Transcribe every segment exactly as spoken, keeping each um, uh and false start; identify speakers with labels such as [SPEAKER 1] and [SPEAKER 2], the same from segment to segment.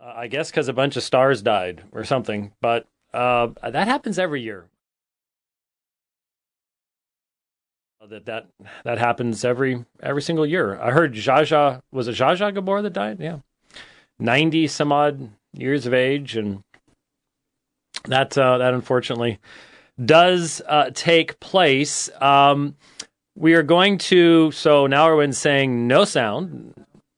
[SPEAKER 1] Uh, I guess because a bunch of stars died or something. But uh, that happens every year. That that that happens every every single year. I heard Zsa Zsa, was it Zsa Zsa Gabor that died? Yeah, ninety some odd years of age, and that uh, that unfortunately does uh, take place. Um, we are going to, so now everyone's saying no sound.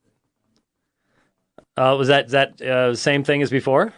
[SPEAKER 1] Uh, was that that uh, same thing as before?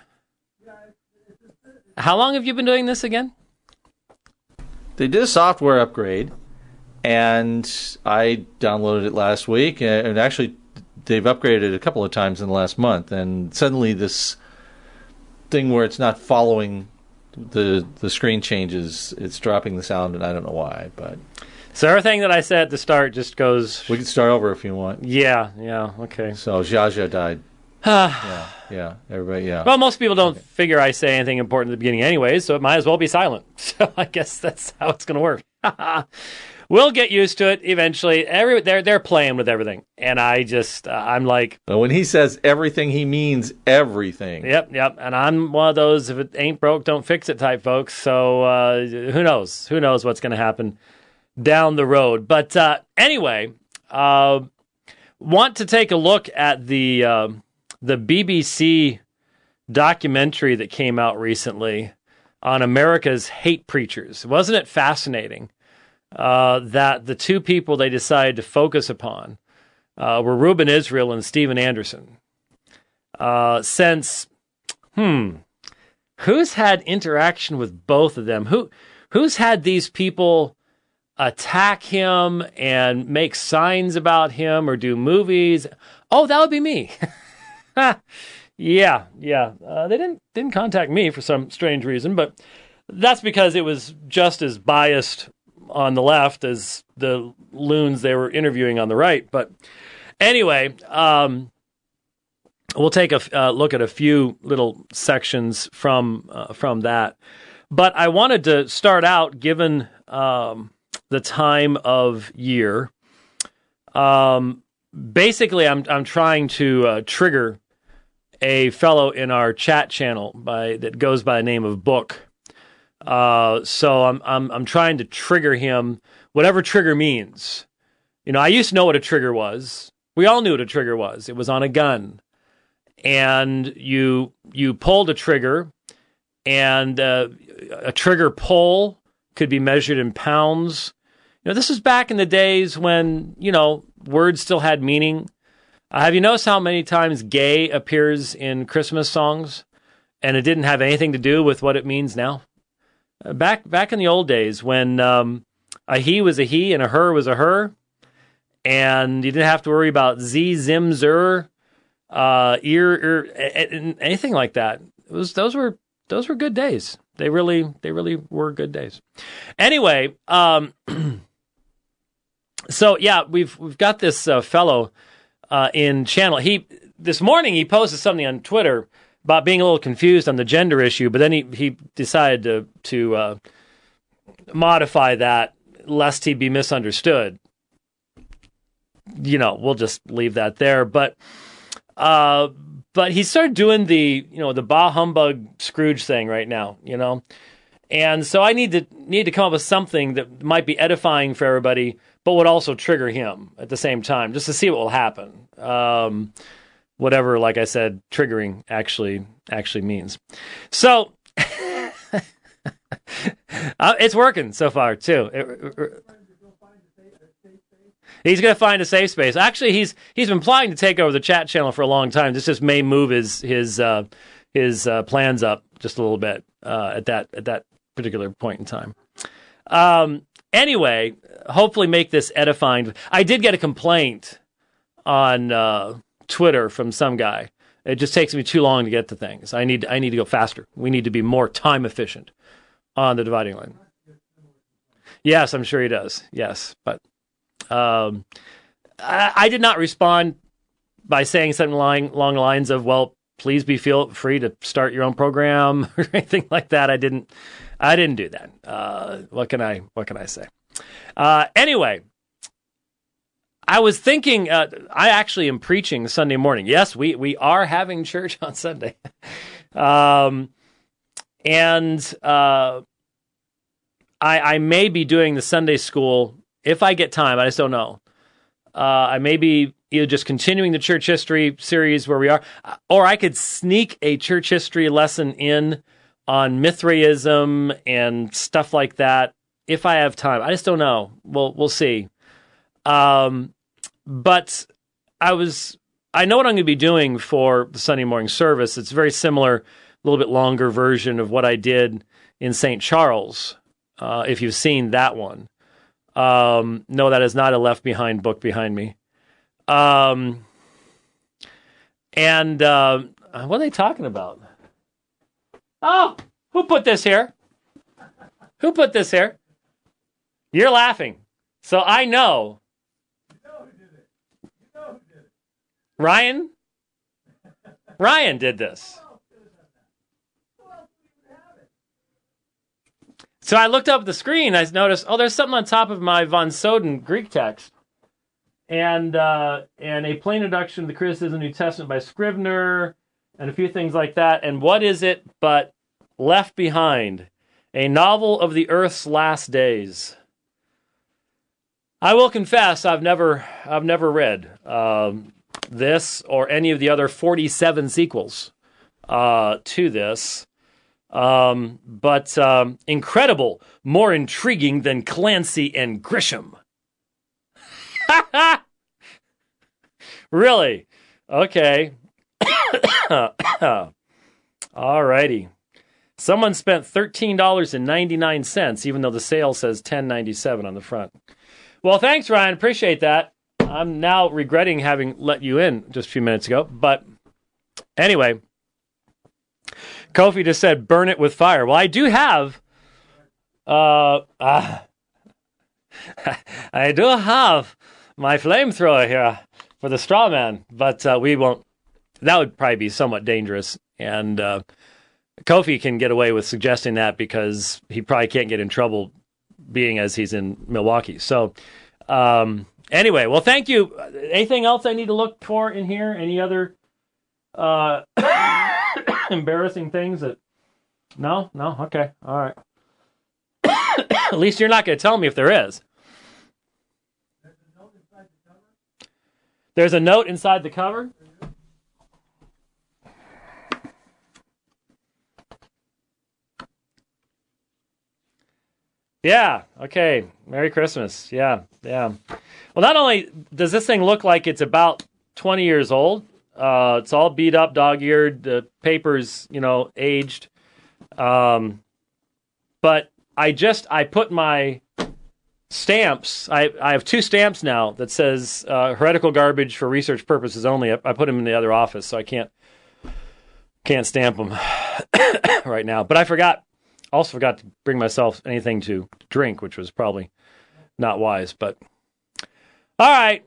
[SPEAKER 1] How long have you been doing this again?
[SPEAKER 2] They did a software upgrade, and I downloaded it last week, and actually they've upgraded it a couple of times in the last month, and suddenly this thing where it's not following the the screen changes, it's dropping the sound, and I don't know why, but...
[SPEAKER 1] So everything that I said at the start just goes...
[SPEAKER 2] We can start over if you want.
[SPEAKER 1] Yeah, yeah, okay.
[SPEAKER 2] So Zsa Zsa died. yeah, yeah, everybody, yeah.
[SPEAKER 1] Well, most people don't
[SPEAKER 2] okay.
[SPEAKER 1] figure I say anything important at the beginning anyways, so it might as well be silent. So I guess that's how it's going to work. We'll get used to it eventually. Every they're they're playing with everything, and I just uh, I'm like.
[SPEAKER 2] But when he says everything, he means everything.
[SPEAKER 1] Yep, yep. And I'm one of those if it ain't broke, don't fix it type folks. So uh, who knows? Who knows what's going to happen down the road? But uh, anyway, uh, want to take a look at the uh, the B B C documentary that came out recently on America's hate preachers. Wasn't it fascinating? Uh, that the two people they decided to focus upon uh, were Reuben Israel and Steven Anderson. Uh, since, hmm, who's had interaction with both of them? Who, who's had these people attack him and make signs about him or do movies? Oh, that would be me. yeah, yeah. Uh, they didn't didn't contact me for some strange reason, but that's because it was just as biased on the left as the loons they were interviewing on the right. But anyway, um, we'll take a uh, look at a few little sections from uh, from that. But I wanted to start out, given um, the time of year. Um, basically, I'm I'm trying to uh, trigger a fellow in our chat channel by that goes by the name of Book. Uh, so I'm I'm I'm trying to trigger him, whatever trigger means. You know, I used to know what a trigger was. We all knew what a trigger was. It was on a gun, and you you pulled a trigger, and uh, a trigger pull could be measured in pounds. You know, this is back in the days when, you know, words still had meaning. Uh, have you noticed how many times "gay" appears in Christmas songs, and it didn't have anything to do with what it means now? Back back in the old days when um, a he was a he and a her was a her, and you didn't have to worry about z, zim, zer, uh, ear, ear, anything like that. It was those were those were good days. They really they really were good days. Anyway, um, so yeah, we've we've got this uh, fellow uh, in channel. He this morning he posted something on Twitter about being a little confused on the gender issue, but then he, he decided to to uh, modify that lest he be misunderstood. You know, we'll just leave that there. But uh, but he started doing the you know the bah humbug Scrooge thing right now. You know, and so I need to need to come up with something that might be edifying for everybody, but would also trigger him at the same time, just to see what will happen. Um, Whatever, like I said, triggering actually actually means. So uh, it's working so far too. It, it, he's going to find a safe space. Actually, he's he's been planning to take over the chat channel for a long time. This just may move his his uh, his uh, plans up just a little bit uh, at that at that particular point in time. Um, anyway, hopefully make this edifying. I did get a complaint on Uh, Twitter from some guy. It just takes me too long to get to things. I need I need to go faster. We need to be more time efficient on the dividing line. Yes, I'm sure he does. Yes, but um, I, I did not respond by saying something along, along the lines of, "Well, please be feel free to start your own program" or anything like that. I didn't. I didn't do that. Uh, what can I What can I say? Uh, anyway. I was thinking, uh, I actually am preaching Sunday morning. Yes, we, we are having church on Sunday. um, and uh, I, I may be doing the Sunday school, if I get time, I just don't know. Uh, I may be either just continuing the church history series where we are, or I could sneak a church history lesson in on Mithraism and stuff like that if I have time. I just don't know. We'll, we'll see. Um, but I was, I know what I'm going to be doing for the Sunday morning service. It's very similar, a little bit longer version of what I did in Saint Charles. Uh, if you've seen that one. Um, no, that is not a Left Behind book behind me. Um, and, uh, what are they talking about? Oh, who put this here? Who put this here? You're laughing. So I know. Ryan? Ryan did this. So I looked up at the screen. I noticed, oh, there's something on top of my Von Soden Greek text. And uh, and a plain introduction to the criticism of the New Testament by Scrivener, and a few things like that. And what is it but Left Behind, a novel of the Earth's last days? I will confess, I've never I've never read um, this or any of the other forty-seven sequels uh, to this. Um, but um, incredible, more intriguing than Clancy and Grisham. Really? Okay. All righty. Someone spent thirteen dollars and ninety-nine cents, even though the sale says ten ninety-seven on the front. Well, thanks, Ryan. Appreciate that. I'm now regretting having let you in just a few minutes ago. But anyway, Kofi just said, burn it with fire. Well, I do have... Uh, uh, I do have my flamethrower here for the straw man, but uh, we won't. That would probably be somewhat dangerous. And uh, Kofi can get away with suggesting that because he probably can't get in trouble being as he's in Milwaukee. So um, anyway, well, thank you. Anything else I need to look for in here? Any other uh, embarrassing things that... No? No? Okay. All right. At least you're not going to tell me if there is. There's a note inside the cover? Yeah, okay. Merry Christmas. Yeah, yeah. Well, not only does this thing look like it's about twenty years old, uh, it's all beat up, dog-eared, the paper's, you know, aged. Um, but I just, I put my stamps, I, I have two stamps now that says uh, heretical garbage for research purposes only. I, I put them in the other office, so I can't, can't stamp them right now. But I forgot, also forgot to bring myself anything to drink, which was probably not wise, but all right.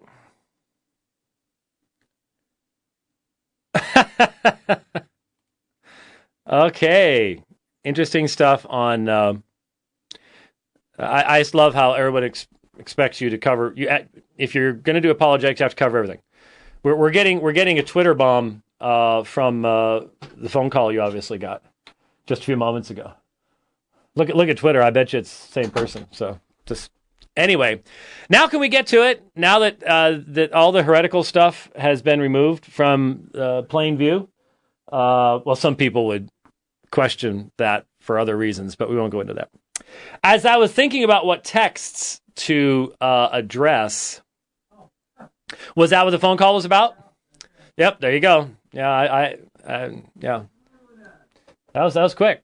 [SPEAKER 1] Okay. Interesting stuff on, um, I, I just love how everyone ex- expects you to cover, you. If you're going to do apologetics, you have to cover everything. We're, we're getting, we're getting a Twitter bomb uh, from uh, the phone call you obviously got just a few moments ago. Look at, look at Twitter. I bet you it's the same person. So just, anyway, now can we get to it? Now that, uh, that all the heretical stuff has been removed from uh, plain view. Uh, well, some people would question that for other reasons, but we won't go into that. As I was thinking about what texts to uh, address, was that what the phone call was about? Yep, there you go. Yeah, I, I, I yeah, that was that was quick.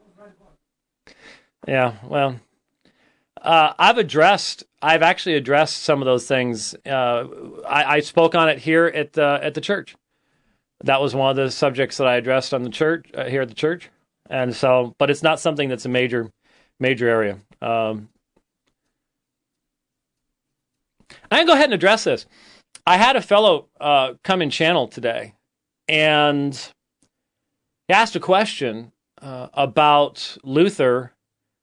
[SPEAKER 1] Yeah, well, uh, I've addressed, I've actually addressed some of those things. Uh, I, I spoke on it here at the at the church. That was one of the subjects that I addressed on the church uh, here at the church, and so, but it's not something that's a major. Major area. Um, I can go ahead and address this. I had a fellow uh, come in channel today, and he asked a question uh, about Luther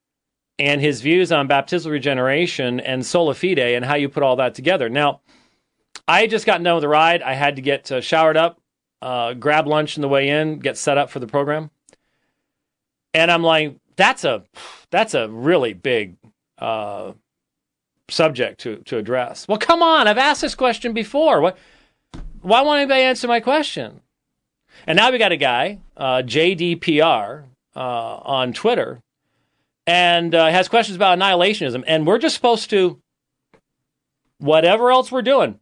[SPEAKER 1] and his views on baptismal regeneration and sola fide and how you put all that together. Now, I had just gotten done with the ride. I had to get uh, showered up, uh, grab lunch on the way in, get set up for the program. And I'm like, that's a that's a really big uh, subject to, to address. Well, come on. I've asked this question before. What? Why won't anybody answer my question? And now we got a guy, uh, J D P R, uh, on Twitter, and uh, has questions about annihilationism. And we're just supposed to, whatever else we're doing.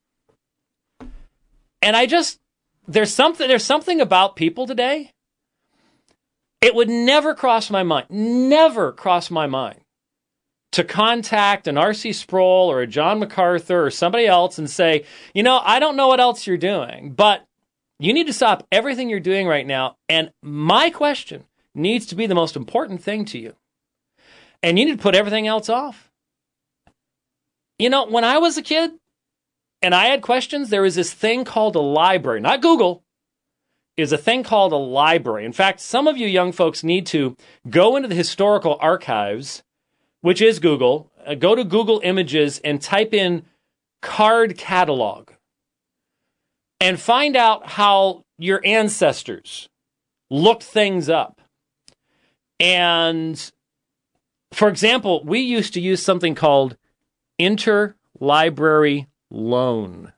[SPEAKER 1] And I just, there's something, there's something about people today. It would never cross my mind, never cross my mind to contact an R C Sproul or a John MacArthur or somebody else and say, you know, I don't know what else you're doing, but you need to stop everything you're doing right now. And my question needs to be the most important thing to you. And you need to put everything else off. You know, when I was a kid and I had questions, there was this thing called a library, not Google. Is a thing called a library. In fact, some of you young folks need to go into the historical archives, which is Google, uh, go to Google Images and type in card catalog and find out how your ancestors looked things up. And, for example, we used to use something called interlibrary loan.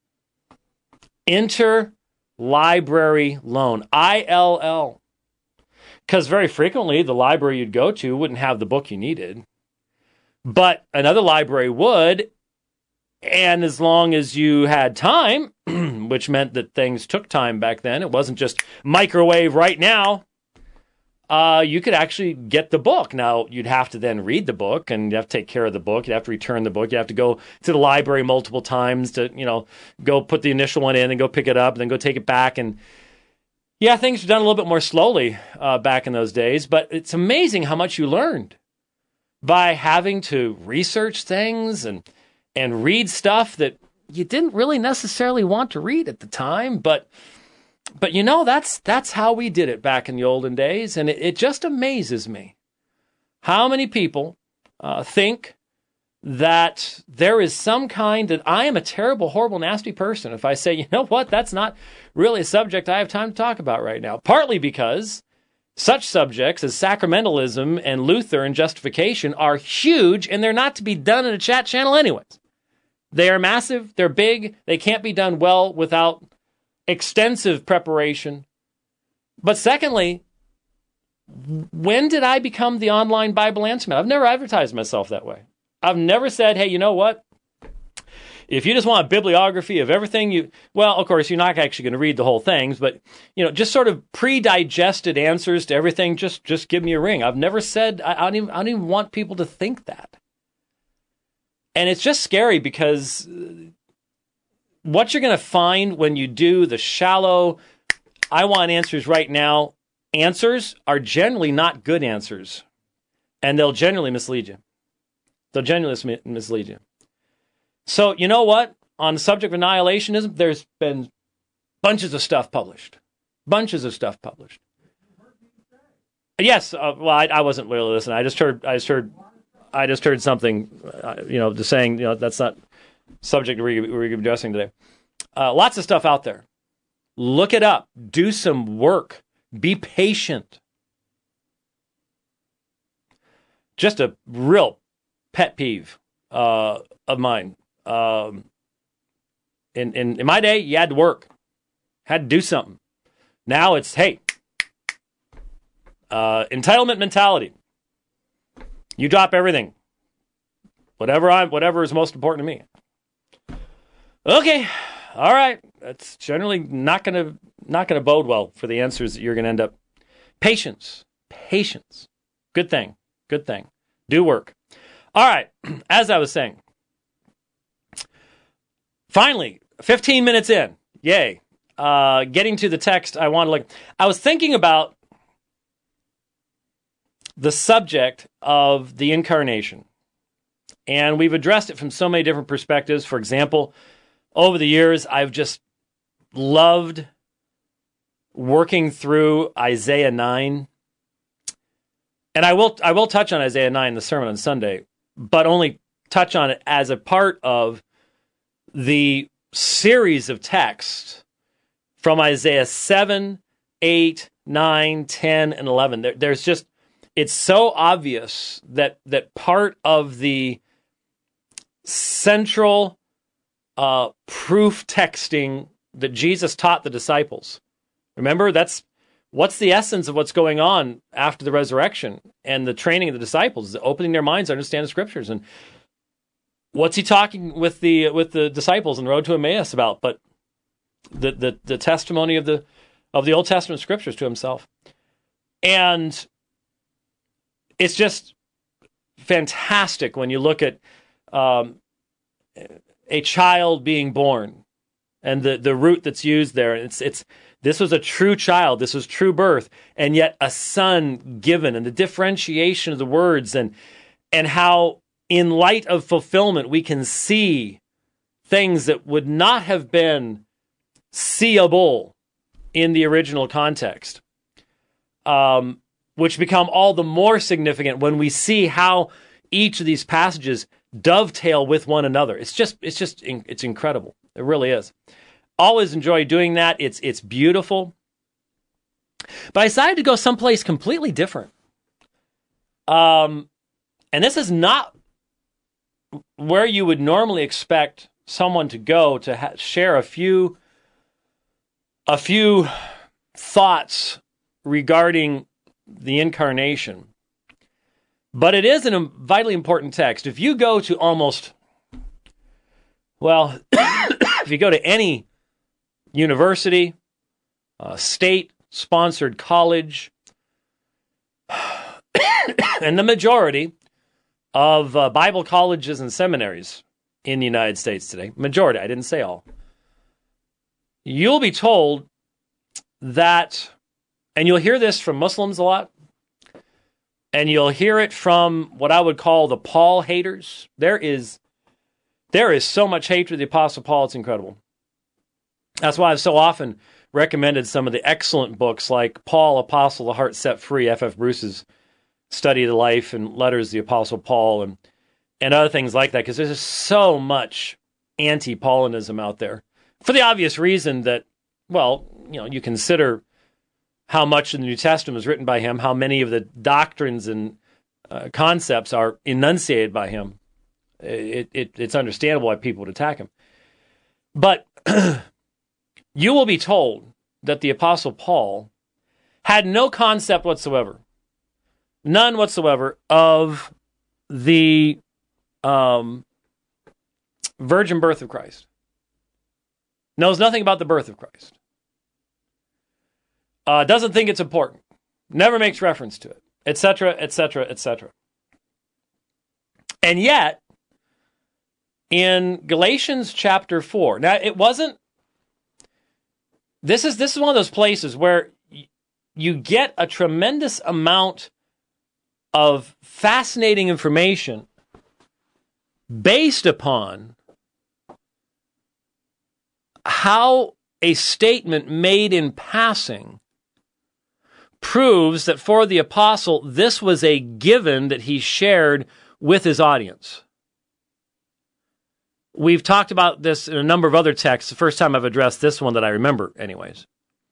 [SPEAKER 1] Inter Library loan, I L L. Because very frequently, the library you'd go to wouldn't have the book you needed. But another library would. And as long as you had time, which meant that things took time back then, it wasn't just microwave right now, uh, you could actually get the book. Now, you'd have to then read the book, and you'd have to take care of the book. You'd have to return the book. You'd have to go to the library multiple times to, you know, go put the initial one in and go pick it up and then go take it back. And yeah, things were done a little bit more slowly uh, back in those days, but it's amazing how much you learned by having to research things and and read stuff that you didn't really necessarily want to read at the time, but But, you know, that's that's how we did it back in the olden days, and it, it just amazes me how many people uh, think that there is some kind that I am a terrible, horrible, nasty person if I say, you know what, that's not really a subject I have time to talk about right now. Partly because such subjects as sacramentalism and Luther and justification are huge, and they're not to be done in a chat channel anyways. They are massive, they're big, they can't be done well without extensive preparation. But secondly, when did I become the online Bible answer man? I've never advertised myself that way. I've never said, hey, you know what? If you just want a bibliography of everything you, well, of course, you're not actually going to read the whole things, but, you know, just sort of pre-digested answers to everything, just just give me a ring. I've never said, I, I, don't even, I don't even want people to think that. And it's just scary because what you're going to find when you do the shallow, I want answers right now, answers are generally not good answers. And they'll generally mislead you. They'll generally mislead you. So, you know what? On the subject of annihilationism, there's been bunches of stuff published. Bunches of stuff published. Yes, uh, well, I, I wasn't really listening. I just heard, I just heard, I just heard something, uh, you know, just saying, you know, that's not subject we're, we're addressing today. Uh, lots of stuff out there. Look it up. Do some work. Be patient. Just a real pet peeve uh, of mine. Um, in, in in my day, you had to work. Had to do something. Now it's, hey, uh, entitlement mentality. You drop everything. Whatever I whatever is most important to me. Okay, all right. That's generally not gonna not gonna bode well for the answers that you're gonna end up. Patience, patience. Good thing, good thing. Do work. All right. As I was saying, finally, fifteen minutes in, yay! Uh, getting to the text, I want to look. I was thinking about the subject of the incarnation, and we've addressed it from so many different perspectives. For example, over the years, I've just loved working through Isaiah nine. And I will I will touch on Isaiah nine in the sermon on Sunday, but only touch on it as a part of the series of texts from Isaiah seven, eight, nine, ten, and eleven. There, there's just, it's so obvious that that part of the central uh, proof texting that Jesus taught the disciples. Remember, that's what's the essence of what's going on after the resurrection and the training of the disciples, opening their minds to understand the scriptures. And what's he talking with the with the disciples on the road to Emmaus about? But the the, the testimony of the of the Old Testament scriptures to himself. And it's just fantastic when you look at um, a child being born and the, the root that's used there. It's it's this was a true child. This was true birth, and yet a son given, and the differentiation of the words, and and how in light of fulfillment we can see things that would not have been seeable in the original context, um, which become all the more significant when we see how each of these passages dovetail with one another. It's just, it's just, it's incredible. It really is. Always enjoy doing that. It's, it's beautiful. But I decided to go someplace completely different. Um, and this is not where you would normally expect someone to go to ha- share a few, a few thoughts regarding the incarnation. But it is a vitally important text. If you go to almost, well, if you go to any university, uh, state-sponsored college, and the majority of uh, Bible colleges and seminaries in the United States today, majority, I didn't say all, you'll be told that, and you'll hear this from Muslims a lot, and you'll hear it from what I would call the Paul haters. There is, there is so much hatred of the Apostle Paul, it's incredible. That's why I've so often recommended some of the excellent books like Paul, Apostle, The Heart Set Free, F F Bruce's study of the life and letters of the Apostle Paul, and, and other things like that, because there's just so much anti-Paulinism out there. For the obvious reason that, well, you know, you consider how much in the New Testament was written by him, how many of the doctrines and uh, concepts are enunciated by him. It, it, it's understandable why people would attack him. But you will be told that the Apostle Paul had no concept whatsoever, none whatsoever, of the um, virgin birth of Christ. Knows nothing about the birth of Christ. Uh, doesn't think it's important. Never makes reference to it, et cetera, et cetera, et cetera. And yet, in Galatians chapter four, now it wasn't, this is, this is one of those places where y- you get a tremendous amount of fascinating information based upon how a statement made in passing proves that for the apostle, this was a given that he shared with his audience. We've talked about this in a number of other texts. The first time I've addressed this one that I remember anyways.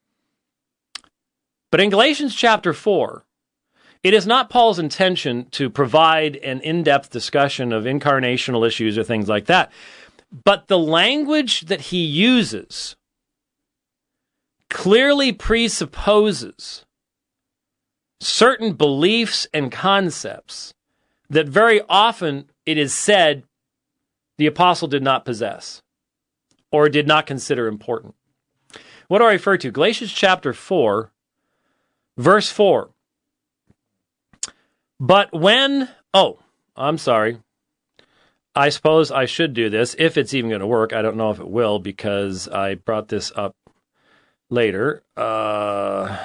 [SPEAKER 1] But in Galatians chapter four, it is not Paul's intention to provide an in-depth discussion of incarnational issues or things like that. But the language that he uses clearly presupposes certain beliefs and concepts that very often it is said the apostle did not possess or did not consider important. What do I refer to? Galatians chapter four, verse four. But when, oh, I'm sorry. I suppose I should do this, if it's even going to work. I don't know if it will, because I brought this up later. Uh,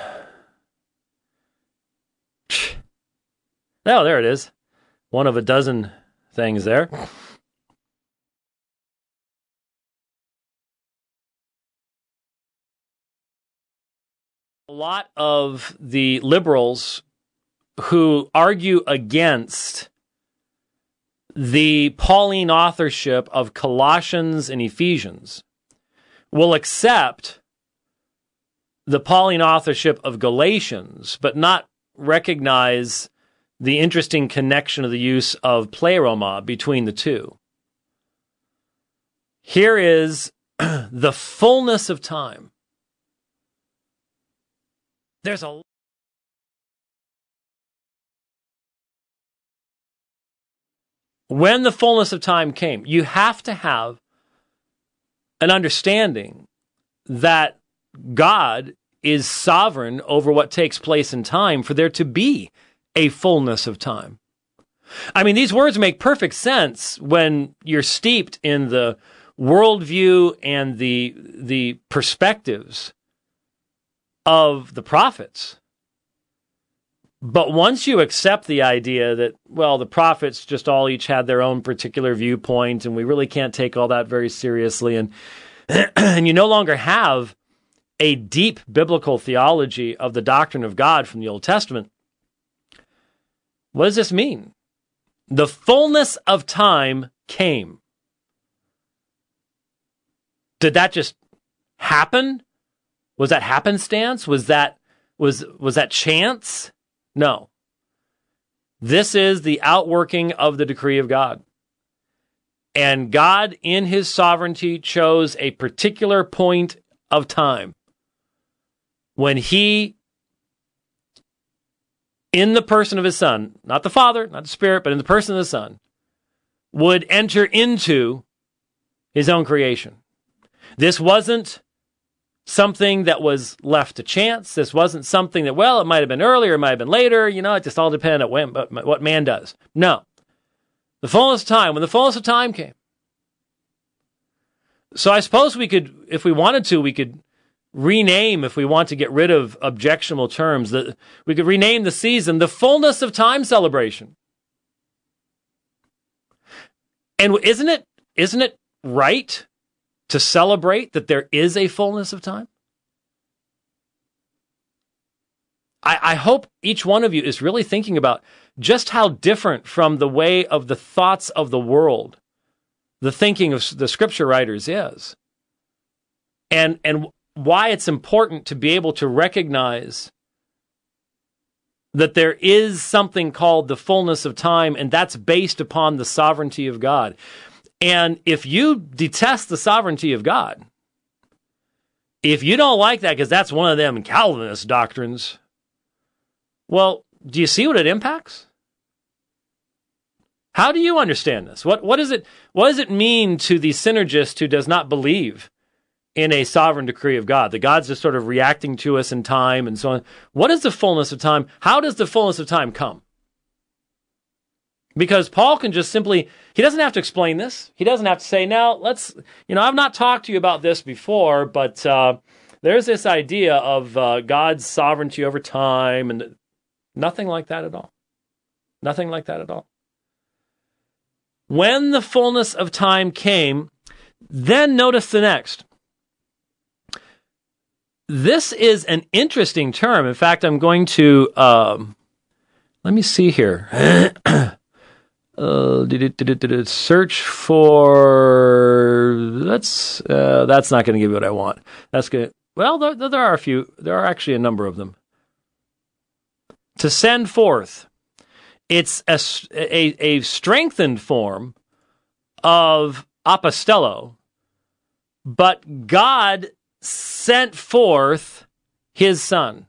[SPEAKER 1] oh, there it is. One of a dozen things there. A lot of the liberals who argue against the Pauline authorship of Colossians and Ephesians will accept the Pauline authorship of Galatians, but not recognize the interesting connection of the use of pleroma between the two. Here is the fullness of time. There's a When the fullness of time came, you have to have an understanding that God is sovereign over what takes place in time for there to be a fullness of time. I mean, these words make perfect sense when you're steeped in the worldview and the, the perspectives of the prophets. But once you accept the idea that, well, the prophets just all each had their own particular viewpoint, and we really can't take all that very seriously, and and you no longer have a deep biblical theology of the doctrine of God from the Old Testament, what does this mean? The fullness of time came. Did that just happen? Was that happenstance? Was that was was that chance? No. This is the outworking of the decree of God. And God, in his sovereignty, chose a particular point of time when he, in the person of his Son, not the Father, not the Spirit, but in the person of the Son, would enter into his own creation. This wasn't something that was left to chance. This wasn't something that, well, it might have been earlier, it might have been later. You know, it just all depended on when, what man does. No. The fullness of time, when the fullness of time came. So I suppose we could, if we wanted to, we could rename, if we want to get rid of objectionable terms, that we could rename the season the Fullness of Time Celebration. And isn't it, isn't it right to celebrate that there is a fullness of time? I, I hope each one of you is really thinking about just how different from the way of the thoughts of the world the thinking of the scripture writers is. And, and why it's important to be able to recognize that there is something called the fullness of time, and that's based upon the sovereignty of God. And if you detest the sovereignty of God, if you don't like that because that's one of them Calvinist doctrines, well, do you see what it impacts? How do you understand this? What what is it what does it mean to the synergist who does not believe in a sovereign decree of God? That God's just sort of reacting to us in time and so on. What is the fullness of time? How does the fullness of time come? Because Paul can just simply, he doesn't have to explain this. He doesn't have to say, now, let's, you know, I've not talked to you about this before, but uh, there's this idea of uh, God's sovereignty over time, and nothing like that at all. Nothing like that at all. When the fullness of time came, then notice the next. This is an interesting term. In fact, I'm going to, um, let me see here. Uh, did it, did it, did it search for, that's, uh, that's not going to give you what I want. That's good. Well, there, there are a few, there are actually a number of them. To send forth. It's a, a, a strengthened form of apostello, but God sent forth his Son.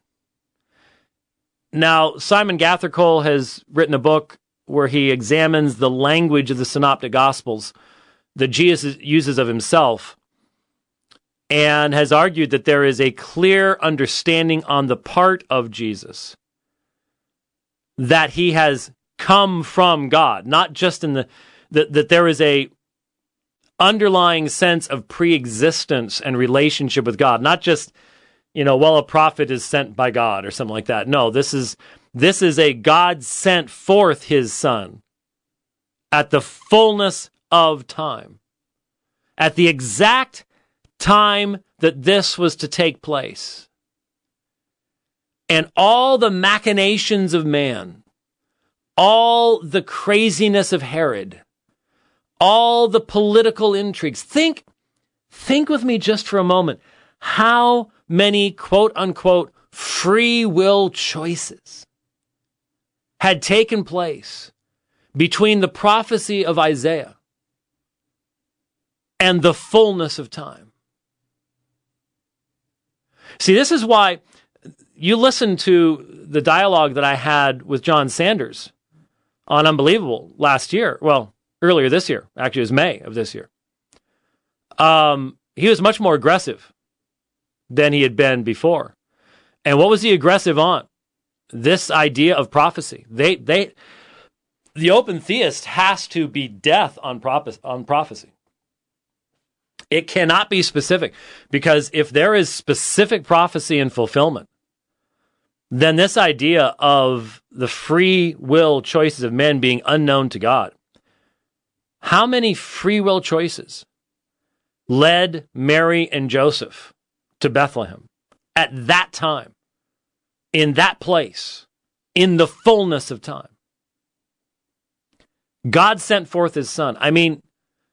[SPEAKER 1] Now, Simon Gathercole has written a book where he examines the language of the Synoptic Gospels that Jesus uses of himself, and has argued that there is a clear understanding on the part of Jesus that he has come from God, not just in the, that, that there is a underlying sense of pre-existence and relationship with God, not just, you know, well, a prophet is sent by God or something like that. No, this is This is a God sent forth his Son at the fullness of time, at the exact time that this was to take place. And all the machinations of man, all the craziness of Herod, all the political intrigues. Think, think with me just for a moment. How many quote unquote free will choices had taken place between the prophecy of Isaiah and the fullness of time? See, this is why you listen to the dialogue that I had with John Sanders on Unbelievable last year. Well, earlier this year. Actually, it was May of this year. Um, he was much more aggressive than he had been before. And what was he aggressive on? This idea of prophecy. They, they, the open theist has to be death on, prophe- on prophecy. It cannot be specific, because if there is specific prophecy and fulfillment, then this idea of the free will choices of men being unknown to God, how many free will choices led Mary and Joseph to Bethlehem at that time, in that place, in the fullness of time? God sent forth his son. I mean,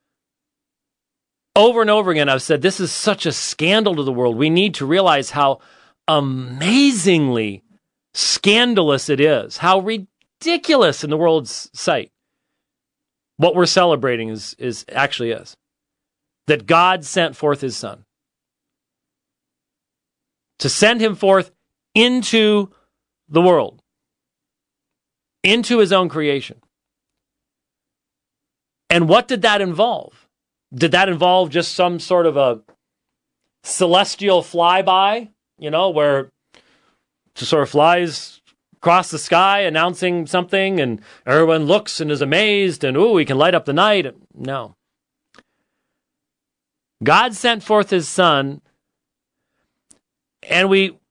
[SPEAKER 1] over and over again, I've said, this is such a scandal to the world. We need to realize how amazingly scandalous it is, how ridiculous in the world's sight what we're celebrating is, is actually is. That God sent forth his son. To send him forth into the world. Into his own creation. And what did that involve? Did that involve just some sort of a celestial flyby, you know, where just sort of flies across the sky announcing something and everyone looks and is amazed and, ooh, he can light up the night? No. God sent forth his son, and we,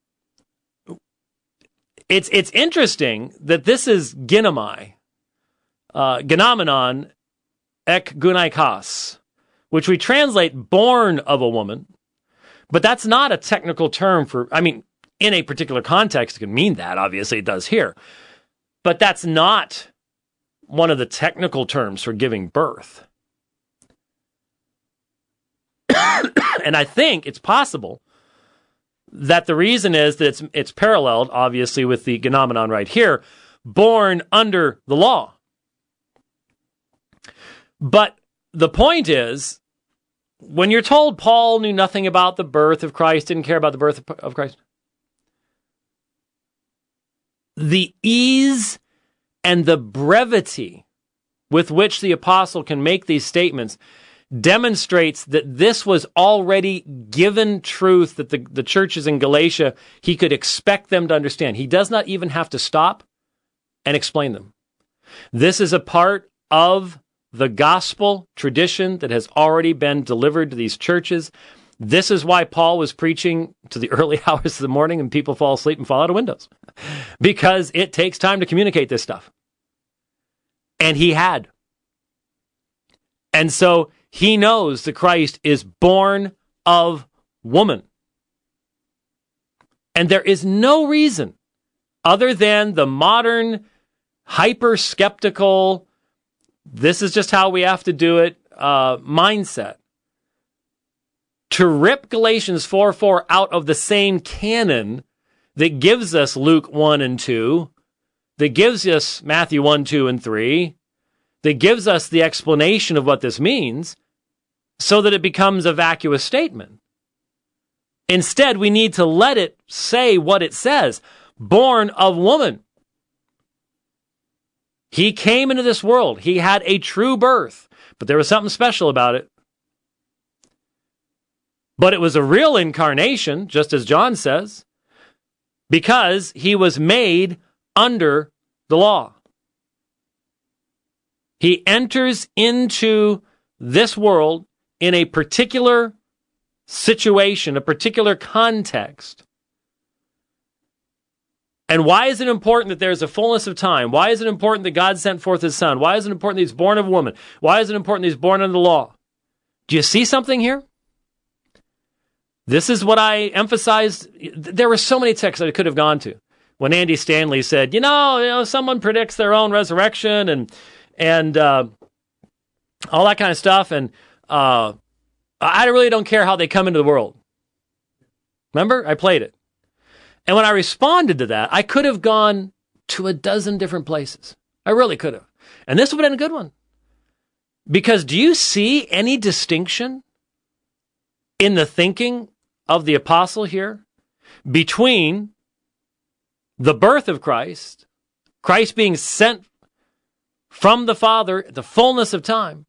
[SPEAKER 1] it's it's interesting that this is ginomai, uh, genomenon ek gunaikos, which we translate born of a woman, but that's not a technical term for, I mean, in a particular context, it can mean that, obviously it does here, but that's not one of the technical terms for giving birth. And I think it's possible that the reason is that it's it's paralleled, obviously, with the genomenon right here, born under the law. But the point is, when you're told Paul knew nothing about the birth of Christ, didn't care about the birth of Christ, the ease and the brevity with which the apostle can make these statements demonstrates that this was already given truth that the, the churches in Galatia, he could expect them to understand. He does not even have to stop and explain them. This is a part of the gospel tradition that has already been delivered to these churches. This is why Paul was preaching to the early hours of the morning and people fall asleep and fall out of windows. Because it takes time to communicate this stuff. And he had. And so he knows that Christ is born of woman. And there is no reason other than the modern hyper-skeptical, this is just how we have to do it, uh, mindset to rip Galatians four four out of the same canon that gives us Luke one and two, that gives us Matthew one, two, and three, that gives us the explanation of what this means, so that it becomes a vacuous statement. Instead, we need to let it say what it says. Born of woman. He came into this world. He had a true birth, but there was something special about it. But it was a real incarnation, just as John says, because he was made under the law. He enters into this world in a particular situation, a particular context. And why is it important that there's a fullness of time? Why is it important that God sent forth his son? Why is it important that he's born of a woman? Why is it important that he's born under the law? Do you see something here? This is what I emphasized. There were so many texts that I could have gone to. When Andy Stanley said, you know, you know, someone predicts their own resurrection, and and uh, all that kind of stuff. And uh, I really don't care how they come into the world. Remember? I played it. And when I responded to that, I could have gone to a dozen different places. I really could have. And this would have been a good one. Because do you see any distinction in the thinking of the apostle here between the birth of Christ, Christ being sent from the Father, the fullness of time,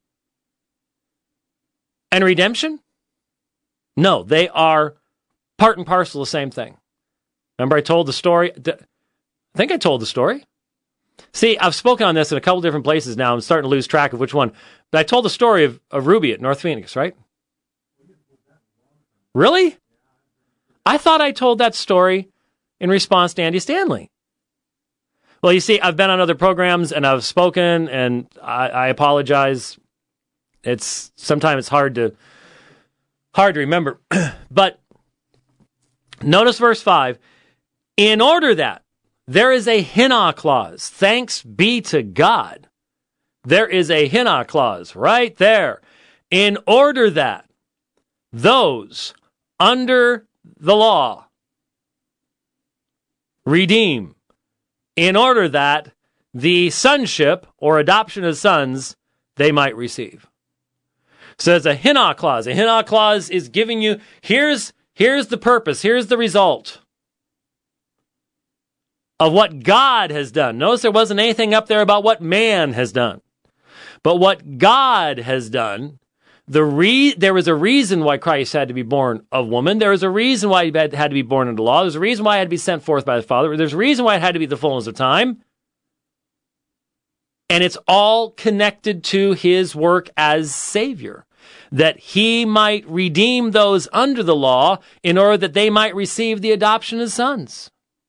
[SPEAKER 1] and redemption? No, they are part and parcel the same thing. Remember I told the story? I think I told the story. See, I've spoken on this in a couple different places now. I'm starting to lose track of which one. But I told the story of, of Ruby at North Phoenix, right? Really? I thought I told that story in response to Andy Stanley. Well, you see, I've been on other programs and I've spoken, and I, I apologize. It's sometimes it's hard to hard to remember. But notice verse five. In order that there is a hina clause. Thanks be to God. There is a hina clause right there. In order that those under the law redeem, in order that the sonship or adoption of sons they might receive. So there's a hina clause. A hina clause is giving you, here's, here's the purpose, here's the result of what God has done. Notice there wasn't anything up there about what man has done. But what God has done, the re- there was a reason why Christ had to be born of woman. There was a reason why he had, had to be born under law. There's a reason why he had to be sent forth by the Father. There's a reason why it had to be the fullness of time. And it's all connected to his work as Savior, that he might redeem those under the law in order that they might receive the adoption as sons.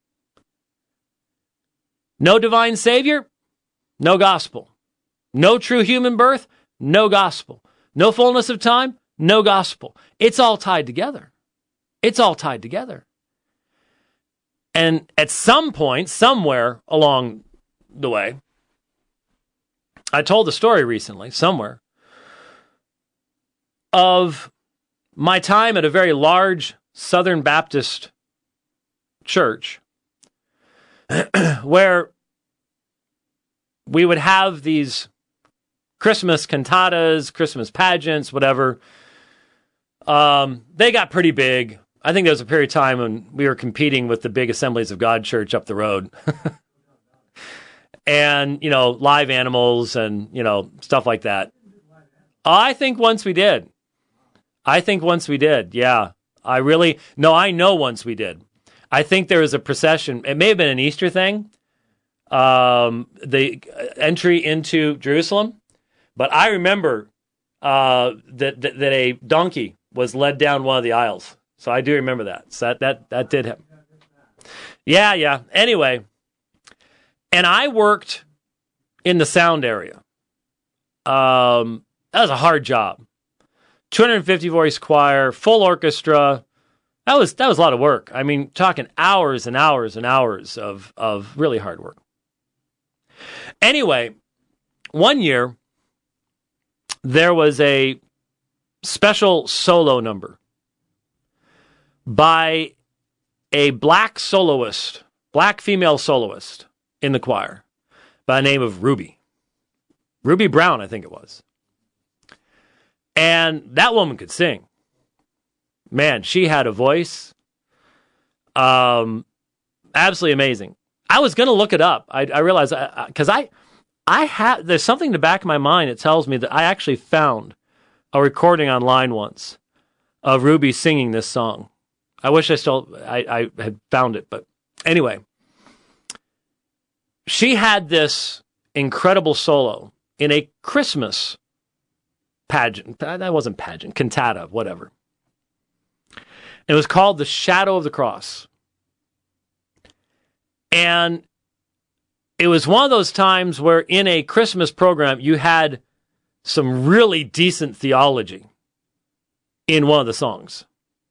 [SPEAKER 1] No divine Savior, no gospel. No true human birth, no gospel. No fullness of time, no gospel. It's all tied together. It's all tied together. And at some point, somewhere along the way, I told a story recently, somewhere, of my time at a very large Southern Baptist church where we would have these Christmas cantatas, Christmas pageants, whatever. Um, they got pretty big. I think there was a period of time when we were competing with the big Assemblies of God church up the road. And, you know, live animals and, you know, stuff like that. I think once we did. I think once we did, yeah. I really, no, I know once we did. I think there was a procession. It may have been an Easter thing, um, the entry into Jerusalem. But I remember uh, that, that that a donkey was led down one of the aisles. So I do remember that. So that that, that did happen. Yeah, yeah. Anyway, and I worked in the sound area. Um, that was a hard job. two hundred fifty voice choir, full orchestra. That was that was a lot of work. I mean, talking hours and hours and hours of of really hard work. Anyway, one year there was a special solo number by a black soloist, black female soloist in the choir by the name of Ruby. Ruby Brown, I think it was. And that woman could sing. Man, she had a voice. Um, absolutely amazing. I was going to look it up. I, I realized, because I, I, I had, there's something in the back of my mind that tells me that I actually found a recording online once of Ruby singing this song. I wish I still, I, I had found it, but anyway. She had this incredible solo in a Christmas pageant. That wasn't pageant, cantata, whatever. It was called The Shadow of the Cross. And it was one of those times where in a Christmas program, you had some really decent theology in one of the songs.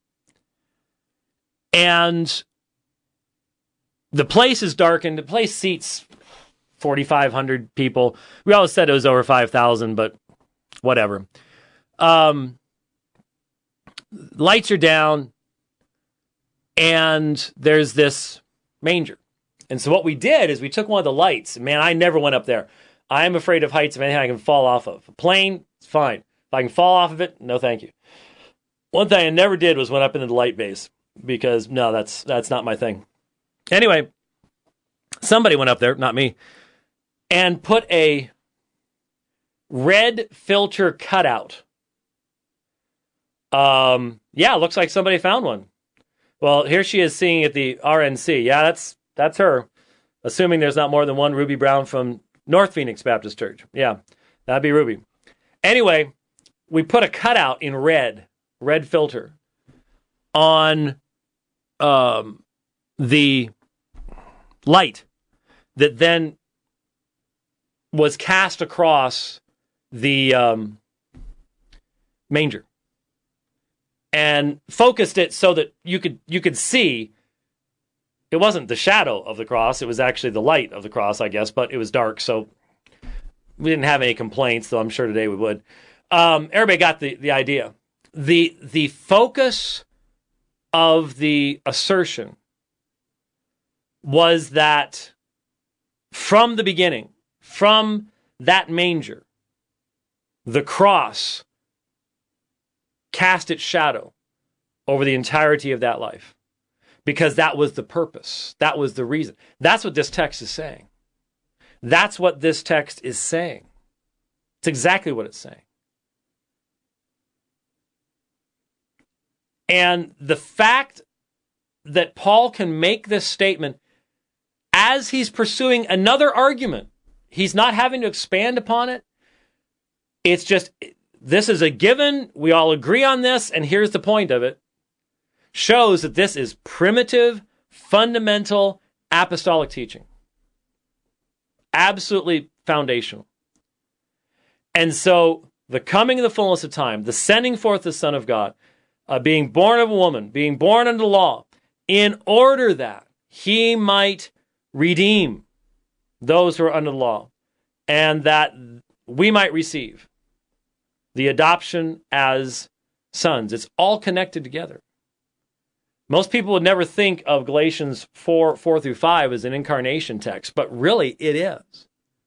[SPEAKER 1] And the place is darkened. The place seats forty-five hundred people. We always said it was over five thousand, but whatever. Um, lights are down, and there's this manger. And so what we did is we took one of the lights. Man, I never went up there. I am afraid of heights. If anything I can fall off of. A plane, it's fine. If I can fall off of it, no thank you. One thing I never did was went up into the light base, because no, that's that's not my thing. Anyway, somebody went up there, not me, and put a red filter cutout. Um, yeah, looks like somebody found one. Well, here she is singing at the R N C. Yeah, that's that's her. Assuming there's not more than one Ruby Brown from North Phoenix Baptist Church. Yeah, that'd be Ruby. Anyway, we put a cutout in red, red filter, on um, the light that then was cast across the um, manger, and focused it so that you could you could see. It wasn't the shadow of the cross; it was actually the light of the cross, I guess. But it was dark, so we didn't have any complaints. Though I'm sure today we would. Um, everybody got the, the idea. the The focus of the assertion was that from the beginning, from that manger, the cross cast its shadow over the entirety of that life, because that was the purpose. That was the reason. That's what this text is saying. That's what this text is saying. It's exactly what it's saying. And the fact that Paul can make this statement as he's pursuing another argument, he's not having to expand upon it. It's just, this is a given. We all agree on this, and here's the point of it. Shows that this is primitive, fundamental, apostolic teaching. Absolutely foundational. And so, the coming of the fullness of time, the sending forth the Son of God, uh, being born of a woman, being born under the law, in order that he might redeem those who are under the law, and that we might receive the adoption as sons. It's all connected together. Most people would never think of Galatians four, four through five as an incarnation text, but really it is.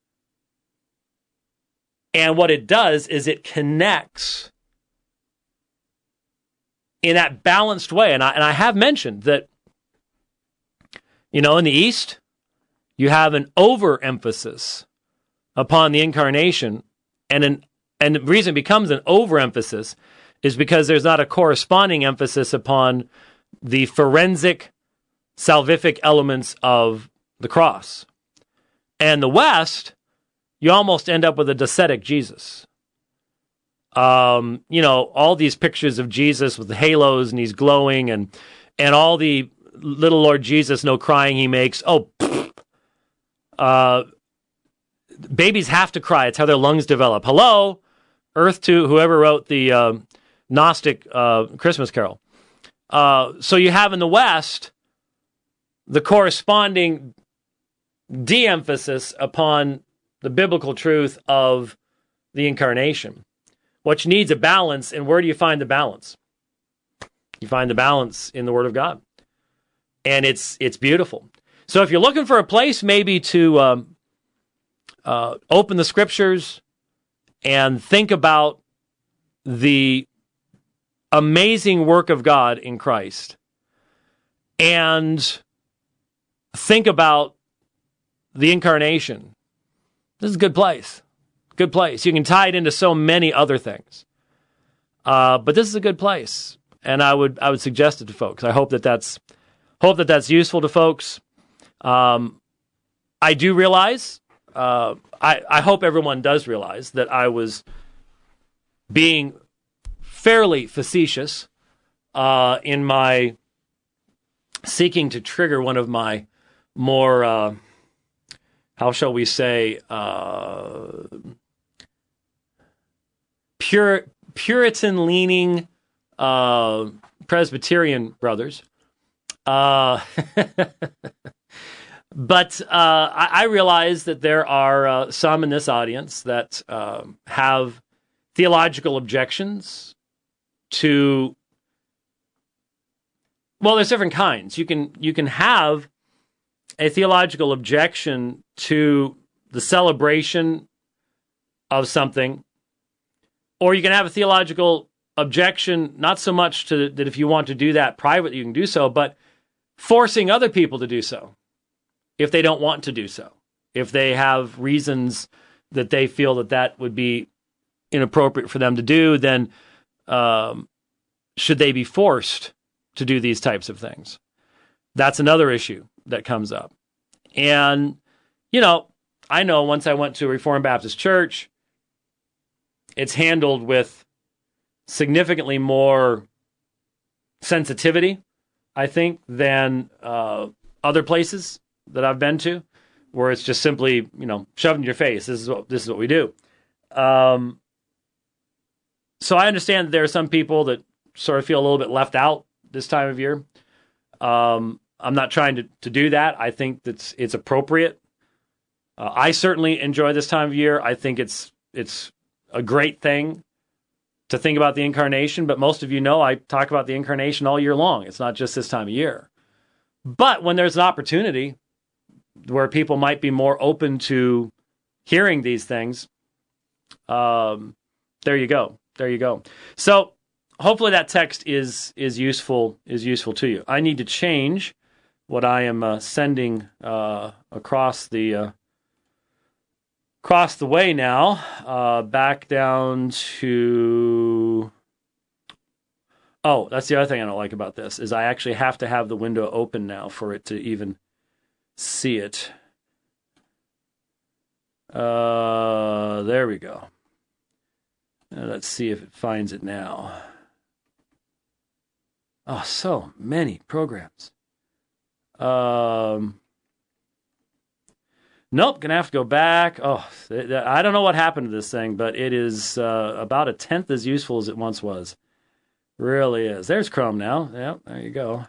[SPEAKER 1] And what it does is it connects in that balanced way. And I, and I have mentioned that, you know, in the East, you have an overemphasis upon the incarnation, and an and the reason it becomes an overemphasis is because there's not a corresponding emphasis upon the forensic, salvific elements of the cross. And the West, you almost end up with a docetic Jesus. Um, you know, all these pictures of Jesus with the halos, and he's glowing, and and all the little Lord Jesus, no crying he makes. Oh, pfft. uh, babies have to cry. It's how their lungs develop. Hello, Earth to whoever wrote the uh, Gnostic uh, Christmas Carol. Uh, so you have in the West the corresponding de-emphasis upon the biblical truth of the incarnation, which needs a balance. And where do you find the balance? You find the balance in the Word of God, and it's it's beautiful. So if you're looking for a place maybe to um, uh, open the Scriptures and think about the amazing work of God in Christ, and think about the incarnation, this is a good place. Good place. You can tie it into so many other things, uh, but this is a good place, and I would I would suggest it to folks. I hope that that's hope that that's useful to folks. Um, I do realize. Uh, I I hope everyone does realize that I was being fairly facetious uh, in my seeking to trigger one of my more, uh, how shall we say, uh, pure Puritan-leaning uh, Presbyterian brothers. Uh, but uh, I, I realize that there are uh, some in this audience that uh, have theological objections to, well, there's different kinds. You can you can have a theological objection to the celebration of something, or you can have a theological objection not so much to that if you want to do that privately, you can do so, but forcing other people to do so if they don't want to do so. If they have reasons that they feel that that would be inappropriate for them to do, then um, should they be forced to do these types of things? That's another issue that comes up. And, you know, I know once I went to a Reformed Baptist church, it's handled with significantly more sensitivity, I think, than uh, other places that I've been to, where it's just simply, you know, shoved in your face. This is what this is what we do. Um, so I understand that there are some people that sort of feel a little bit left out this time of year. Um, I'm not trying to, to do that. I think that's it's appropriate. Uh, I certainly enjoy this time of year. I think it's it's a great thing to think about the incarnation, but most of you know I talk about the incarnation all year long. It's not just this time of year. But when there's an opportunity where people might be more open to hearing these things, um, there you go. There you go. So hopefully that text is is useful is useful to you. I need to change what I am uh, sending uh, across the uh, across the way now, uh, back down to. Oh, that's the other thing I don't like about this is I actually have to have the window open now for it to even see it. Uh, there we go. Uh, let's see if it finds it now. Oh, so many programs. Um, nope, gonna have to go back. Oh, I don't know what happened to this thing, but it is uh, about a tenth as useful as it once was. Really is. There's Chrome now. Yep, there you go.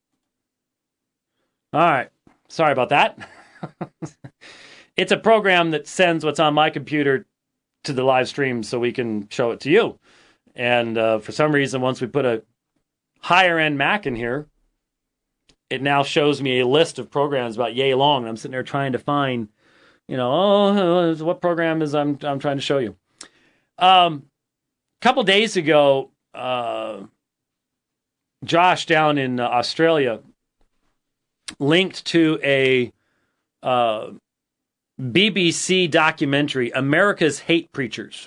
[SPEAKER 1] All right. Sorry about that. It's a program that sends what's on my computer to the live stream so we can show it to you. And uh, for some reason, once we put a higher-end Mac in here, it now shows me a list of programs about yay long. And I'm sitting there trying to find, you know, oh, what program is I'm I'm trying to show you. Um, a couple days ago, uh, Josh down in uh, Australia linked to a uh, B B C documentary, America's Hate Preachers.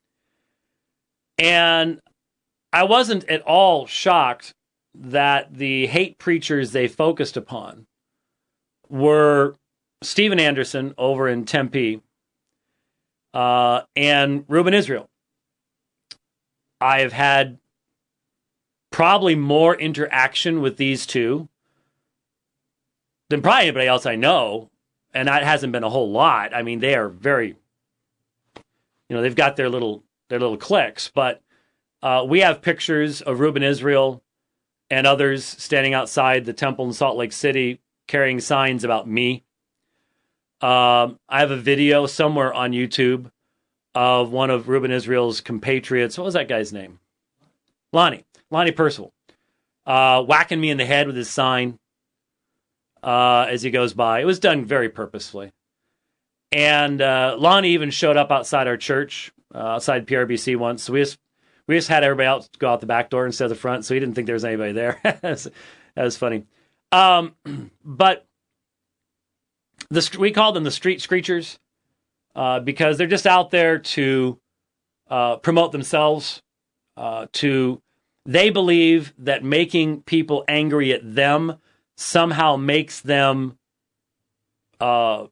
[SPEAKER 1] And I wasn't at all shocked that the hate preachers they focused upon were Steven Anderson over in Tempe uh, and Reuben Israel. I have had probably more interaction with these two than probably anybody else I know, and that hasn't been a whole lot. I mean, they are very, you know, they've got their little their little cliques, but uh, we have pictures of Reuben Israel and others standing outside the temple in Salt Lake City carrying signs about me. Um, I have a video somewhere on YouTube of one of Reuben Israel's compatriots. What was that guy's name? Lonnie. Lonnie Percival. Uh, whacking me in the head with his sign uh, as he goes by. It was done very purposefully. And uh, Lonnie even showed up outside our church, uh, outside P R B C once. So we just we just had everybody else go out the back door instead of the front, so he didn't think there was anybody there. that, was, that was funny. Um, but the we call them the street screechers uh, because they're just out there to uh, promote themselves. Uh, to they believe that making people angry at them somehow makes them uh,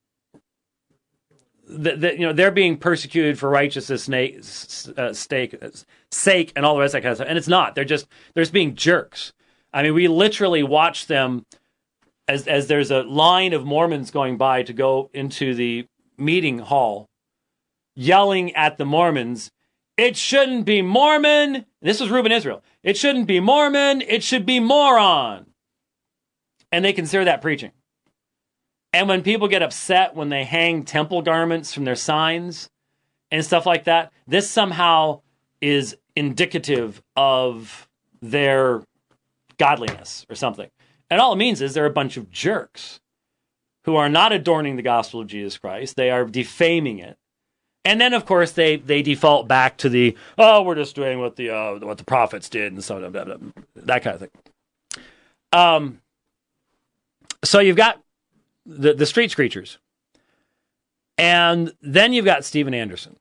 [SPEAKER 1] that, that you know they're being persecuted for righteousness' uh, stake, sake and all the rest of that kind of stuff. And it's not. They're just they're just being jerks. I mean, we literally watch them as as there's a line of Mormons going by to go into the meeting hall, yelling at the Mormons. It shouldn't be Mormon. This was Reuben Israel. It shouldn't be Mormon. It should be moron. And they consider that preaching. And when people get upset when they hang temple garments from their signs and stuff like that, this somehow is indicative of their godliness or something. And all it means is they're a bunch of jerks who are not adorning the gospel of Jesus Christ. They are defaming it. And then, of course, they, they default back to the, oh, we're just doing what the uh, what the prophets did and so blah, blah, blah, that kind of thing. Um, so you've got the, the street screechers. And then you've got Steven Anderson.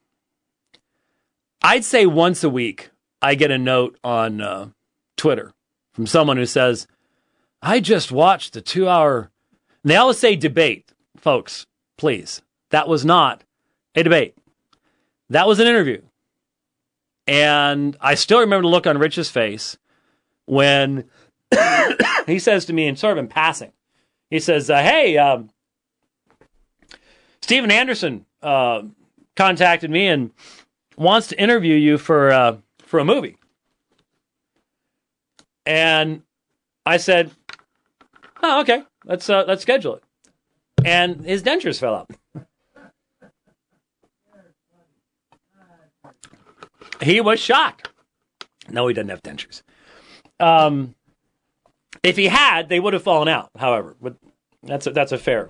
[SPEAKER 1] I'd say once a week, I get a note on uh, Twitter from someone who says, I just watched the two-hour... And they always say debate. Folks, please. That was not a debate. That was an interview. And I still remember the look on Rich's face when he says to me, and sort of in passing, he says, uh, hey, um, Steven Anderson uh, contacted me and wants to interview you for uh, for a movie. And I said, oh, okay, let's uh, let's schedule it. And his dentures fell out. He was shocked. No, he doesn't have dentures. Um, if he had, they would have fallen out, however. But that's a, that's a fair.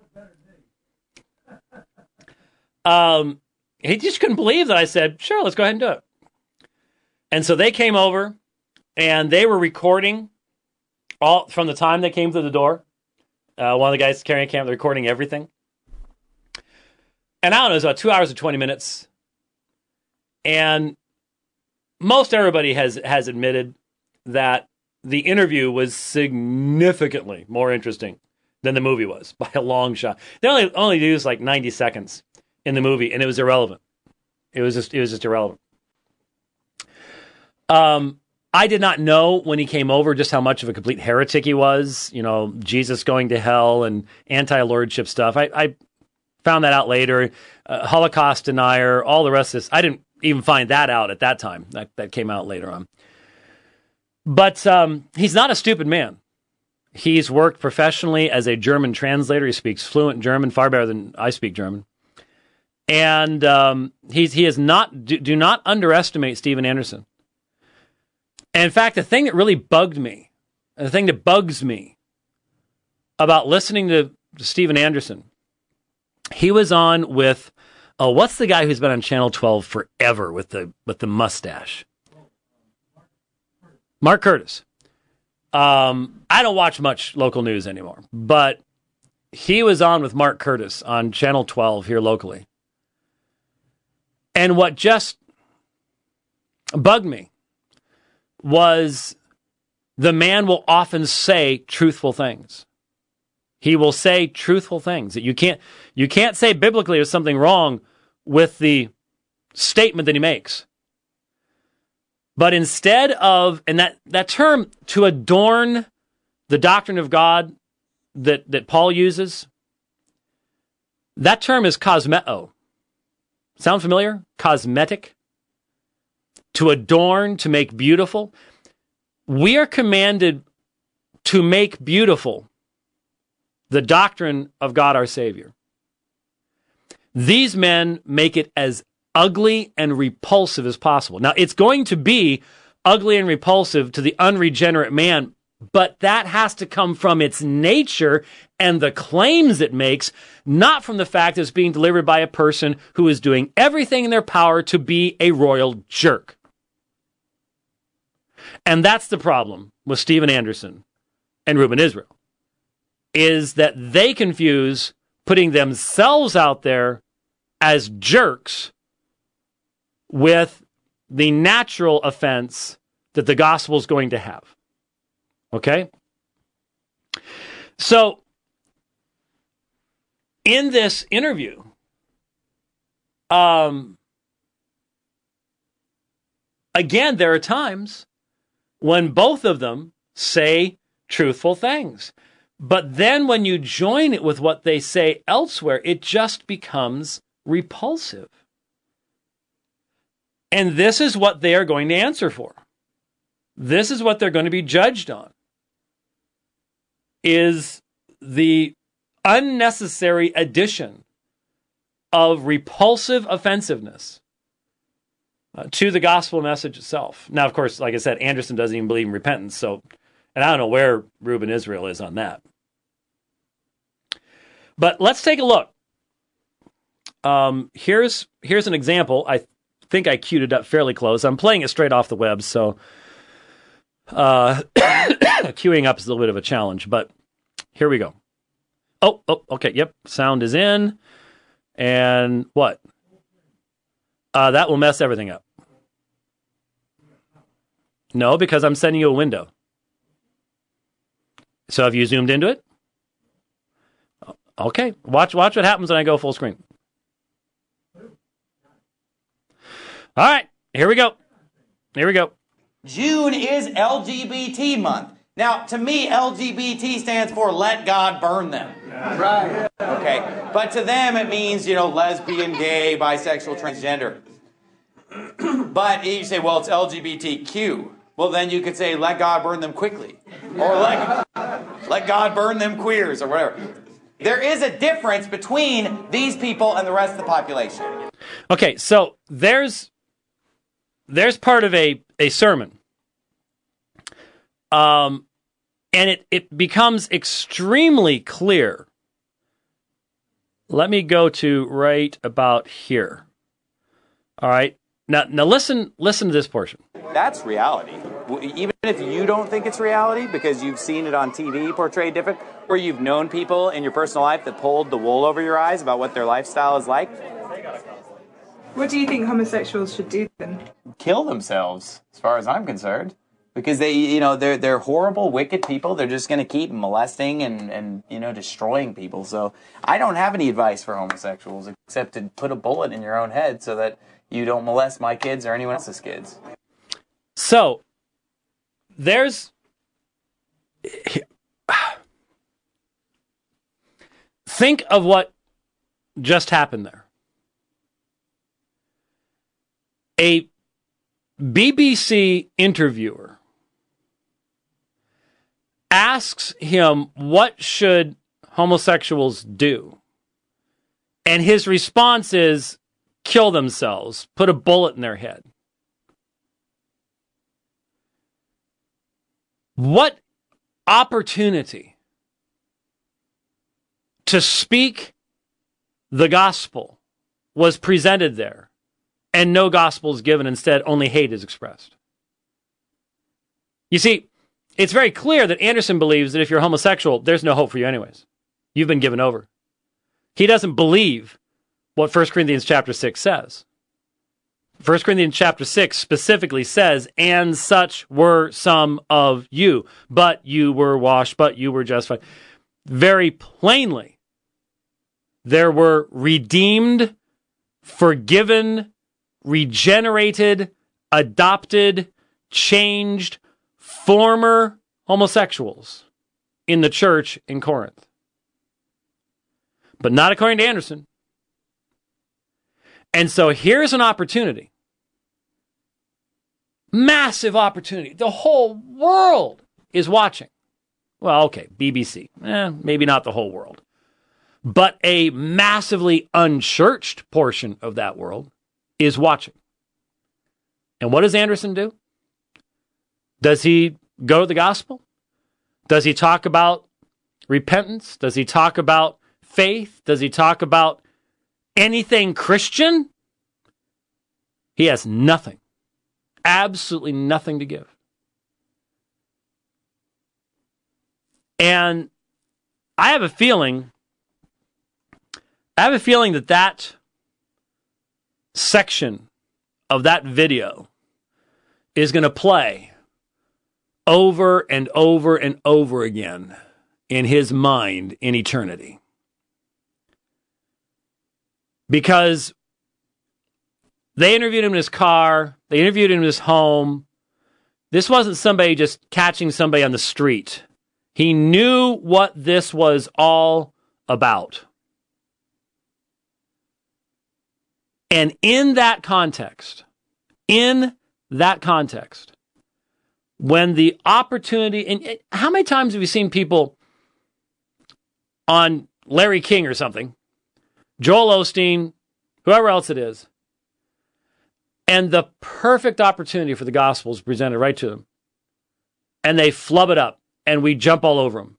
[SPEAKER 1] Um, he just couldn't believe that I said, sure, let's go ahead and do it. And so they came over, and they were recording all from the time they came through the door. Uh, one of the guys carrying a camera, recording everything. And I don't know, it was about two hours and twenty minutes. And most everybody has, has admitted that the interview was significantly more interesting than the movie was, by a long shot. They only only used like ninety seconds in the movie, and it was irrelevant. It was just it was just irrelevant. Um, I did not know when he came over just how much of a complete heretic he was. You know, Jesus going to hell and anti-lordship stuff. I, I found that out later. Uh, Holocaust denier, all the rest of this. I didn't even find that out at that time. That that came out later on. But um, he's not a stupid man. He's worked professionally as a German translator. He speaks fluent German, far better than I speak German. And um, he's he is not do, do not underestimate Steven Anderson. And in fact, the thing that really bugged me, and the thing that bugs me about listening to Steven Anderson, he was on with, oh, what's the guy who's been on Channel twelve forever with the with the mustache? Mark Curtis. Um, I don't watch much local news anymore, but he was on with Mark Curtis on Channel twelve here locally. And what just bugged me was the man will often say truthful things. He will say truthful things that you can't you can't say biblically there's something wrong with the statement that he makes. But instead of, and that, that term, to adorn the doctrine of God that, that Paul uses, that term is cosmeo. Sound familiar? Cosmetic. To adorn, to make beautiful. We are commanded to make beautiful the doctrine of God our Savior. These men make it as ugly and repulsive as possible. Now, it's going to be ugly and repulsive to the unregenerate man, but that has to come from its nature and the claims it makes, not from the fact that it's being delivered by a person who is doing everything in their power to be a royal jerk. And that's the problem with Steven Anderson and Reuben Israel, is that they confuse putting themselves out there as jerks with the natural offense that the gospel is going to have. Okay? So, in this interview, um, again, there are times when both of them say truthful things. But then when you join it with what they say elsewhere, it just becomes repulsive. And this is what they are going to answer for. This is what they're going to be judged on. Is the unnecessary addition of repulsive offensiveness uh, to the gospel message itself. Now, of course, like I said, Anderson doesn't even believe in repentance, so, and I don't know where Reuben Israel is on that. But let's take a look. Um, here's here's an example. I think I queued it up fairly close. I'm playing it straight off the web, so uh, queuing up is a little bit of a challenge, but here we go. Oh, oh, okay, yep, sound is in. And what? Uh, that will mess everything up. No, because I'm sending you a window. So have you zoomed into it? Okay, watch watch what happens when I go full screen. All right, here we go. Here we go.
[SPEAKER 3] June is L G B T month. Now, to me, L G B T stands for let God burn them. Right. Okay. But to them, it means, you know, lesbian, gay, bisexual, transgender. But you say, well, it's L G B T Q. Well, then you could say, let God burn them quickly. Or let, let God burn them queers, or whatever. There is a difference between these people and the rest of the population.
[SPEAKER 1] Okay, so there's there's part of a, a sermon. Um, and it, it becomes extremely clear. Let me go to right about here. All right. Now, now listen, listen to this portion.
[SPEAKER 3] That's reality. Even if you don't think it's reality because you've seen it on T V portrayed different, or you've known people in your personal life that pulled the wool over your eyes about what their lifestyle is like.
[SPEAKER 4] What do you think homosexuals should do then?
[SPEAKER 3] Kill themselves, as far as I'm concerned. Because they, you know, they're they're horrible, wicked people. They're just going to keep molesting and, and, you know, destroying people. So I don't have any advice for homosexuals except to put a bullet in your own head so that you don't molest my kids or anyone else's kids.
[SPEAKER 1] So there's think of what just happened there. A B B C interviewer asks him, what should homosexuals do? And his response is, kill themselves, put a bullet in their head. What opportunity to speak the gospel was presented there, and no gospel is given. Instead, only hate is expressed. You see, it's very clear that Anderson believes that if you're homosexual, there's no hope for you anyways. You've been given over. He doesn't believe what First Corinthians chapter six says. First Corinthians chapter six specifically says, and such were some of you, but you were washed, but you were justified. Very plainly, there were redeemed, forgiven, regenerated, adopted, changed, former homosexuals in the church in Corinth. But not according to Anderson. And so here's an opportunity. Massive opportunity. The whole world is watching. Well, okay, B B C. Eh, maybe not the whole world. But a massively unchurched portion of that world is watching. And what does Anderson do? Does he go to the gospel? Does he talk about repentance? Does he talk about faith? Does he talk about anything Christian? He has nothing. Absolutely nothing to give. And I have a feeling, I have a feeling that that section of that video is going to play over and over and over again in his mind in eternity. Because they interviewed him in his car, they interviewed him in his home. This wasn't somebody just catching somebody on the street. He knew what this was all about. And in that context, in that context, when the opportunity, and how many times have you seen people on Larry King or something, Joel Osteen, whoever else it is. And the perfect opportunity for the gospel is presented right to them. And they flub it up, and we jump all over them.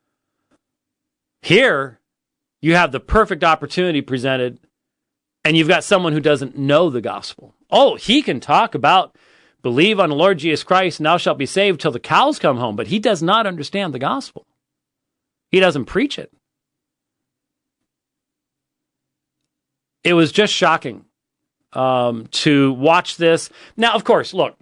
[SPEAKER 1] Here, you have the perfect opportunity presented, and you've got someone who doesn't know the gospel. Oh, he can talk about believe on the Lord Jesus Christ, and thou shalt be saved till the cows come home, but he does not understand the gospel. He doesn't preach it. It was just shocking um, to watch this. Now, of course, look,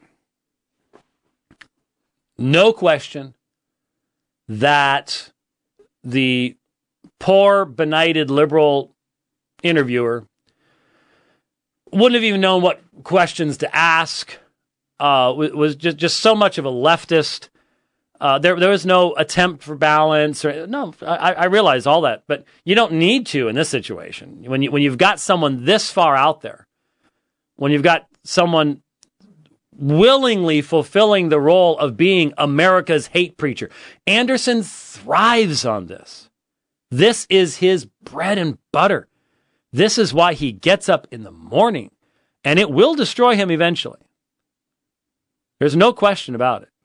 [SPEAKER 1] no question that the poor, benighted liberal interviewer wouldn't have even known what questions to ask. Uh, was just, just so much of a leftist. Uh, there, there was no attempt for balance. Or no, I, I realize all that, but you don't need to in this situation. When you when you've got someone this far out there, when you've got someone willingly fulfilling the role of being America's hate preacher, Anderson thrives on this. This is his bread and butter. This is why he gets up in the morning, and it will destroy him eventually. There's no question about it.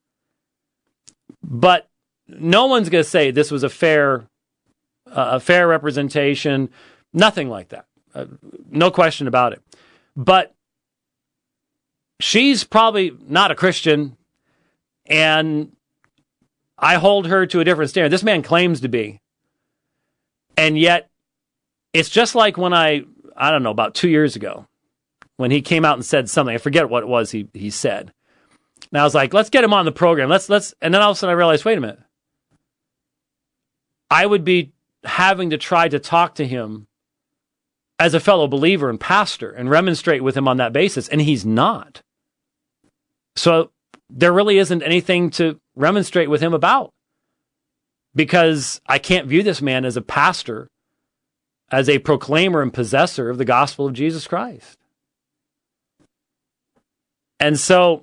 [SPEAKER 1] But no one's going to say this was a fair, uh, a fair representation. Nothing like that. Uh, no question about it. But she's probably not a Christian, and I hold her to a different standard. This man claims to be. And yet, it's just like when I, I don't know, about two years ago, when he came out and said something. I forget what it was he, he said. And I was like, let's get him on the program. Let's, let's, and then all of a sudden I realized, wait a minute. I would be having to try to talk to him as a fellow believer and pastor and remonstrate with him on that basis. And he's not. So there really isn't anything to remonstrate with him about, because I can't view this man as a pastor, as a proclaimer and possessor of the gospel of Jesus Christ. And so,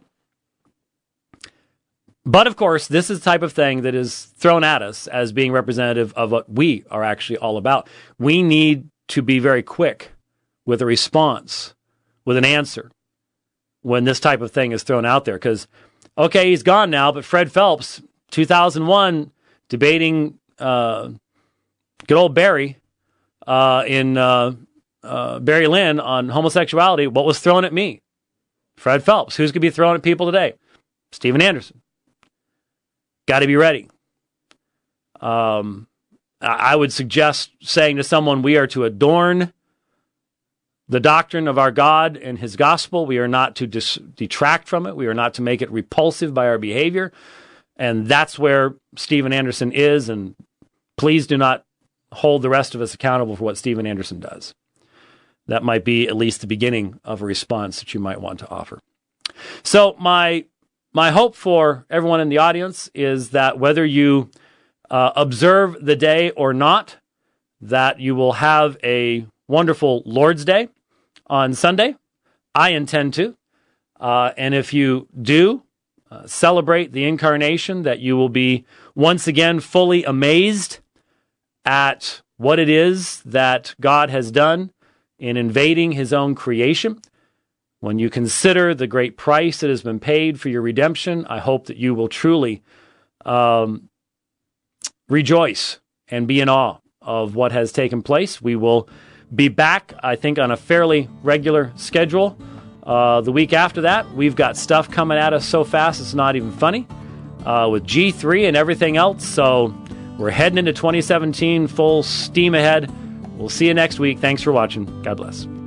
[SPEAKER 1] but of course, this is the type of thing that is thrown at us as being representative of what we are actually all about. We need to be very quick with a response, with an answer, when this type of thing is thrown out there. Because, okay, he's gone now, but Fred Phelps, two thousand one, debating uh, good old Barry uh, in uh, uh, Barry Lynn on homosexuality, what was thrown at me? Fred Phelps. Who's going to be thrown at people today? Steven Anderson. Got to be ready. Um, I would suggest saying to someone, we are to adorn the doctrine of our God and his gospel. We are not to dis- detract from it. We are not to make it repulsive by our behavior. And that's where Steven Anderson is. And please do not hold the rest of us accountable for what Steven Anderson does. That might be at least the beginning of a response that you might want to offer. So my my hope for everyone in the audience is that whether you uh, observe the day or not, that you will have a wonderful Lord's Day on Sunday. I intend to. Uh, and if you do uh, celebrate the incarnation, that you will be once again fully amazed at what it is that God has done in invading his own creation. When you consider the great price that has been paid for your redemption, I hope that you will truly um, rejoice and be in awe of what has taken place. We will be back, I think, on a fairly regular schedule. Uh, the week after that, we've got stuff coming at us so fast it's not even funny, uh, with G three and everything else. So we're heading into twenty seventeen full steam ahead. We'll see you next week. Thanks for watching. God bless.